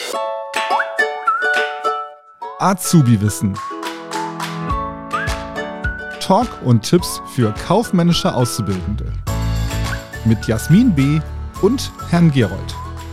Azubi-Wissen. Talk und Tipps für kaufmännische Auszubildende. Mit Jasmin B. und Herrn Gerold.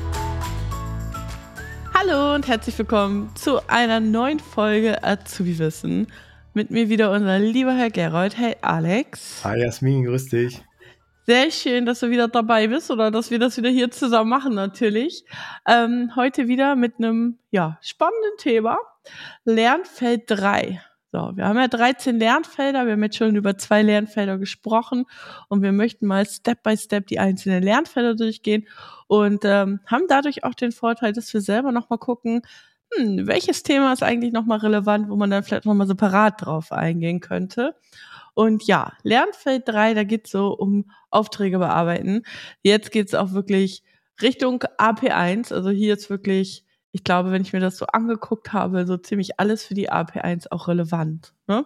Hallo und herzlich willkommen zu einer neuen Folge Azubi-Wissen. Mit mir wieder unser lieber Herr Gerold. Hey Alex. Hi Jasmin, grüß dich. Sehr schön, dass du wieder dabei bist oder dass wir das wieder hier zusammen machen natürlich. Heute wieder mit einem spannenden Thema. Lernfeld 3. So, wir haben ja 13 Lernfelder, wir haben jetzt schon über 2 Lernfelder gesprochen und wir möchten mal Step by Step die einzelnen Lernfelder durchgehen und haben dadurch auch den Vorteil, dass wir selber nochmal gucken, welches Thema ist eigentlich nochmal relevant, wo man dann vielleicht nochmal separat drauf eingehen könnte. Und ja, Lernfeld 3, da geht's so um Aufträge bearbeiten. Jetzt geht's auch wirklich Richtung AP1, also hier ist wirklich, ich glaube, wenn ich mir das so angeguckt habe, so ziemlich alles für die AP1 auch relevant. Ne?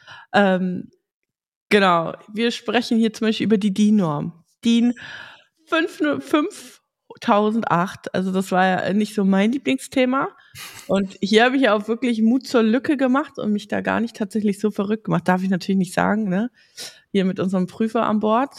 Genau, wir sprechen hier zum Beispiel über die DIN-Norm. DIN 5008, also das war ja nicht so mein Lieblingsthema. Und hier habe ich ja auch wirklich Mut zur Lücke gemacht und mich da gar nicht tatsächlich so verrückt gemacht. Darf ich natürlich nicht sagen, ne? Hier mit unserem Prüfer an Bord.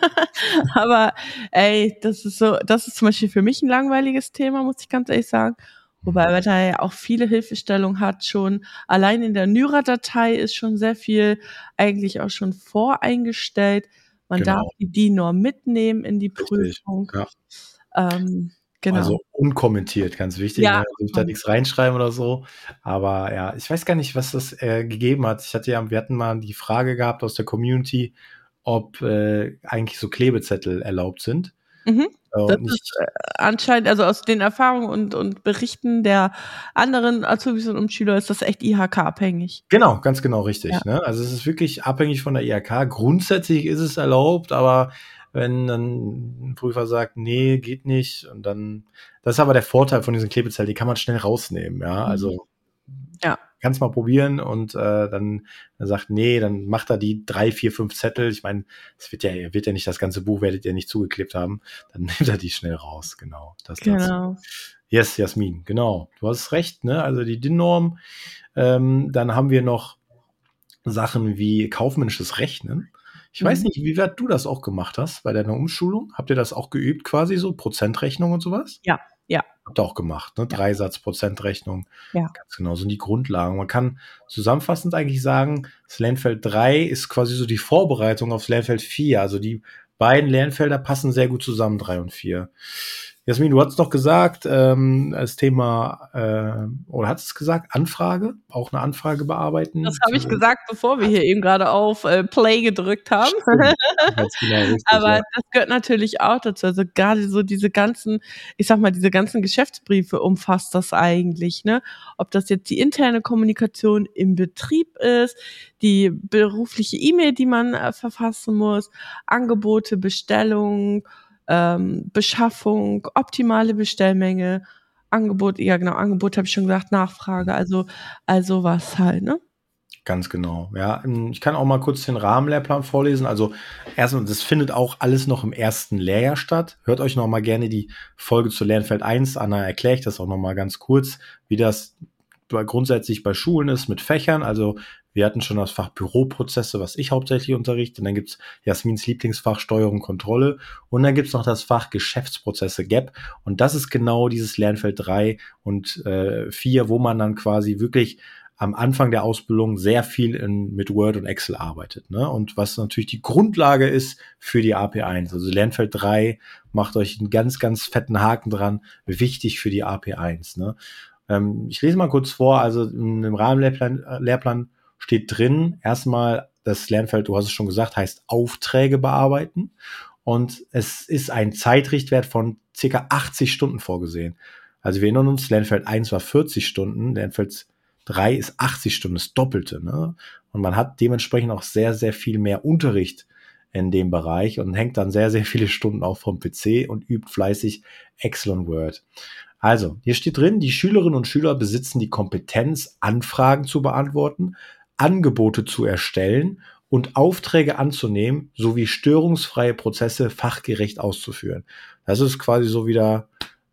Aber ey, das ist zum Beispiel für mich ein langweiliges Thema, muss ich ganz ehrlich sagen. Wobei man da ja auch viele Hilfestellungen hat schon. Allein in der Nyra-Datei ist schon sehr viel eigentlich auch schon voreingestellt. Man darf die DIN-Norm mitnehmen in die Prüfung. Ja. Genau. Also unkommentiert, ganz wichtig. Ja. Ne? Ich da nichts reinschreiben oder so. Aber ja, ich weiß gar nicht, was das gegeben hat. Wir hatten mal die Frage gehabt aus der Community, ob eigentlich so Klebezettel erlaubt sind. Mhm. Das ist anscheinend, also aus den Erfahrungen und Berichten der anderen Azubis und Schüler ist das echt IHK-abhängig. Genau, ganz genau richtig. Ja. Ne? Also es ist wirklich abhängig von der IHK. Grundsätzlich ist es erlaubt, aber wenn dann ein Prüfer sagt, nee, geht nicht, und dann, das ist aber der Vorteil von diesen Klebezetteln, die kann man schnell rausnehmen, ja, also kannst mal probieren und dann sagt, nee, dann macht er die 3, 4, 5 Zettel, ich meine, es wird ja nicht das ganze Buch, werdet ihr nicht zugeklebt haben, dann nimmt er die schnell raus, genau. Genau. Yes, Jasmin, genau, du hast recht, ne, also die DIN-Norm, dann haben wir noch Sachen wie kaufmännisches Rechnen. Ich weiß nicht, wie weit du das auch gemacht hast bei deiner Umschulung. Habt ihr das auch geübt quasi, so Prozentrechnung und sowas? Ja. Habt ihr auch gemacht, ne? Dreisatz, Prozentrechnung. Ja. Ganz genau, sind die Grundlagen. Man kann zusammenfassend eigentlich sagen, das Lernfeld 3 ist quasi so die Vorbereitung aufs Lernfeld 4. Also die beiden Lernfelder passen sehr gut zusammen, 3 und 4. Jasmin, du hast noch gesagt, das Thema, oder hast es gesagt, Anfrage, auch eine Anfrage bearbeiten. Das habe ich gesagt, bevor wir hier eben gerade auf Play gedrückt haben. Ganz genau, richtig, aber das gehört natürlich auch dazu. Also gerade so diese ganzen Geschäftsbriefe umfasst das eigentlich, ne? Ob das jetzt die interne Kommunikation im Betrieb ist, die berufliche E-Mail, die man verfassen muss, Angebote, Bestellungen, Beschaffung, optimale Bestellmenge, Angebot habe ich schon gesagt, Nachfrage, also was halt, ne? Ganz genau, ja. Ich kann auch mal kurz den Rahmenlehrplan vorlesen. Also erstmal, das findet auch alles noch im ersten Lehrjahr statt. Hört euch noch mal gerne die Folge zu Lernfeld 1 an, da erkläre ich das auch noch mal ganz kurz, wie das grundsätzlich bei Schulen ist mit Fächern. Also wir hatten schon das Fach Büroprozesse, was ich hauptsächlich unterrichte. Und dann gibt's Jasmins Lieblingsfach Steuerung, Kontrolle. Und dann gibt's noch das Fach Geschäftsprozesse, GAP. Und das ist genau dieses Lernfeld 3 und 4, wo man dann quasi wirklich am Anfang der Ausbildung sehr viel mit Word und Excel arbeitet, ne? Und was natürlich die Grundlage ist für die AP1. Also Lernfeld 3, macht euch einen ganz, ganz fetten Haken dran, wichtig für die AP1, ne? Ich lese mal kurz vor, also im Rahmenlehrplan steht drin, erstmal das Lernfeld, du hast es schon gesagt, heißt Aufträge bearbeiten, und es ist ein Zeitrichtwert von ca. 80 Stunden vorgesehen. Also wir erinnern uns, Lernfeld 1 war 40 Stunden, Lernfeld 3 ist 80 Stunden, das Doppelte, ne? Und man hat dementsprechend auch sehr, sehr viel mehr Unterricht in dem Bereich und hängt dann sehr, sehr viele Stunden auch vom PC und übt fleißig Excel und Word. Also, hier steht drin, die Schülerinnen und Schüler besitzen die Kompetenz, Anfragen zu beantworten, Angebote zu erstellen und Aufträge anzunehmen, sowie störungsfreie Prozesse fachgerecht auszuführen. Das ist quasi so wieder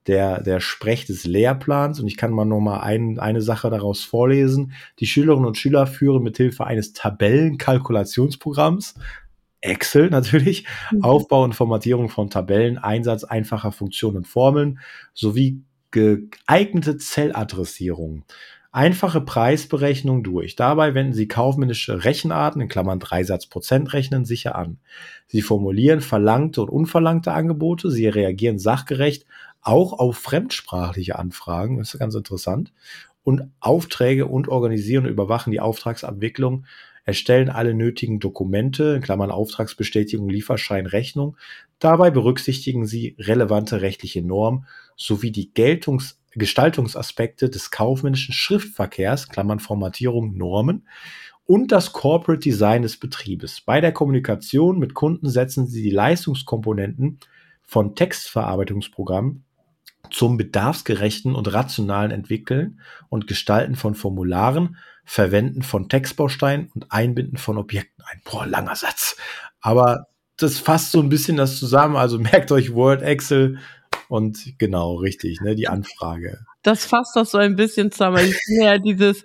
der Sprech des Lehrplans. Und ich kann mal noch mal eine Sache daraus vorlesen. Die Schülerinnen und Schüler führen mithilfe eines Tabellenkalkulationsprogramms, Excel natürlich, Aufbau und Formatierung von Tabellen, Einsatz einfacher Funktionen und Formeln sowie geeignete Zelladressierung. Einfache Preisberechnung durch. Dabei wenden Sie kaufmännische Rechenarten, in Klammern Dreisatz-Prozentrechnen, sicher an. Sie formulieren verlangte und unverlangte Angebote. Sie reagieren sachgerecht auch auf fremdsprachliche Anfragen. Das ist ganz interessant. Und Aufträge und organisieren und überwachen die Auftragsabwicklung, erstellen alle nötigen Dokumente, in Klammern Auftragsbestätigung, Lieferschein, Rechnung. Dabei berücksichtigen Sie relevante rechtliche Normen sowie die Gestaltungsaspekte des kaufmännischen Schriftverkehrs, Klammern Formatierung, Normen, und das Corporate Design des Betriebes. Bei der Kommunikation mit Kunden setzen Sie die Leistungskomponenten von Textverarbeitungsprogrammen zum bedarfsgerechten und rationalen Entwickeln und Gestalten von Formularen, Verwenden von Textbausteinen und Einbinden von Objekten ein. Boah, langer Satz. Aber das fasst so ein bisschen das zusammen. Also merkt euch Word, Excel und genau, richtig, ne, die Anfrage. Das fasst das so ein bisschen zusammen. Ich finde ja dieses,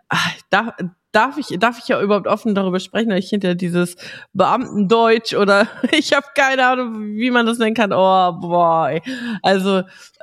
darf ich ja überhaupt offen darüber sprechen? Ich finde ja dieses Beamtendeutsch oder ich habe keine Ahnung, wie man das nennen kann. Oh, boy. Also,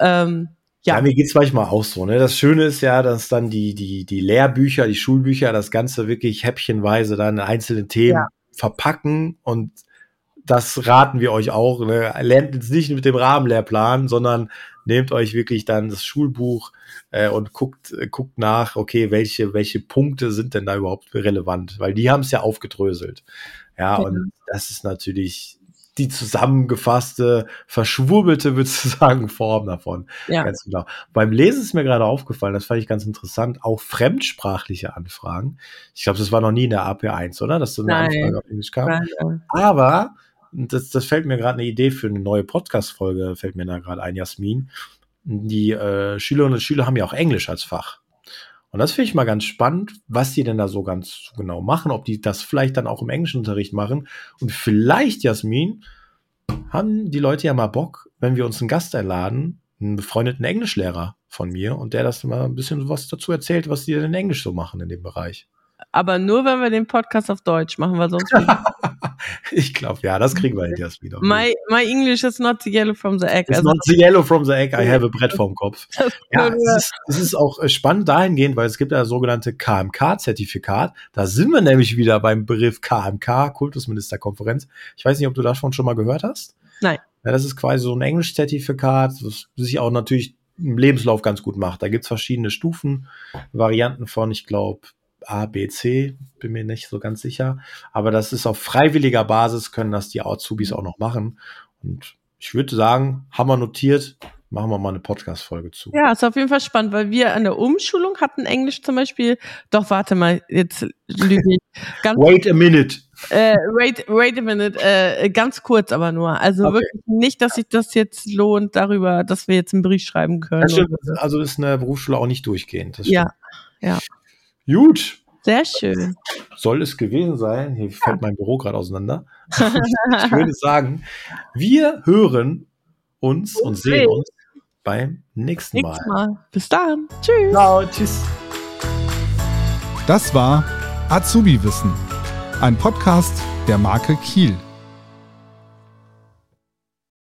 ja, mir geht's manchmal auch so, ne? Das Schöne ist ja, dass dann die Lehrbücher, die Schulbücher, das Ganze wirklich häppchenweise dann in einzelne Themen verpacken, und das raten wir euch auch, ne? Lernt jetzt nicht mit dem Rahmenlehrplan, sondern nehmt euch wirklich dann das Schulbuch und guckt nach, okay, welche Punkte sind denn da überhaupt relevant? Weil die haben es ja aufgedröselt. Ja, und das ist natürlich die zusammengefasste, verschwurbelte, würde ich sagen, Form davon. Ja. Ganz genau. Beim Lesen ist mir gerade aufgefallen, das fand ich ganz interessant, auch fremdsprachliche Anfragen. Ich glaube, das war noch nie in der AP1, oder? Dass so eine Anfrage auf Englisch kam. Nein. Aber das fällt mir gerade eine Idee für eine neue Podcast-Folge, fällt mir da gerade ein, Jasmin. Die Schülerinnen und Schüler haben ja auch Englisch als Fach. Und das finde ich mal ganz spannend, was die denn da so ganz genau machen, ob die das vielleicht dann auch im Englischunterricht machen. Und vielleicht, Jasmin, haben die Leute ja mal Bock, wenn wir uns einen Gast einladen, einen befreundeten Englischlehrer von mir, und der das mal ein bisschen was dazu erzählt, was die denn in Englisch so machen in dem Bereich. Aber nur, wenn wir den Podcast auf Deutsch machen, weil sonst... Ich glaube, ja, das kriegen wir hin, Jasmin. My English is not the yellow from the egg. It's not the yellow from the egg, I have a Brett vorm Kopf. Ja, es ist auch spannend dahingehend, weil es gibt ja das sogenannte KMK-Zertifikat. Da sind wir nämlich wieder beim Begriff KMK, Kultusministerkonferenz. Ich weiß nicht, ob du davon schon mal gehört hast. Nein. Ja, das ist quasi so ein Englisch-Zertifikat, das sich auch natürlich im Lebenslauf ganz gut macht. Da gibt's verschiedene Stufen, Varianten von, ich glaube, A, B, C, bin mir nicht so ganz sicher. Aber das ist auf freiwilliger Basis, können das die Azubis auch noch machen. Und ich würde sagen, haben wir notiert, machen wir mal eine Podcast-Folge zu. Ja, ist auf jeden Fall spannend, weil wir an der Umschulung hatten Englisch zum Beispiel. Doch, warte mal, jetzt lüge ich. Wait a minute. Wait a minute. Ganz kurz aber nur. Also Okay. wirklich nicht, dass sich das jetzt lohnt darüber, dass wir jetzt einen Brief schreiben können. Das stimmt, also ist eine Berufsschule auch nicht durchgehend. Das Ja, ja. Gut. Sehr schön. Soll es gewesen sein. Hier fällt mein Büro gerade auseinander. Ich würde sagen, wir hören uns und sehen uns beim nächsten Mal. Nächstes Mal. Bis dann. Tschüss. Ciao, tschüss. Das war Azubi Wissen, ein Podcast der Marke Kiel.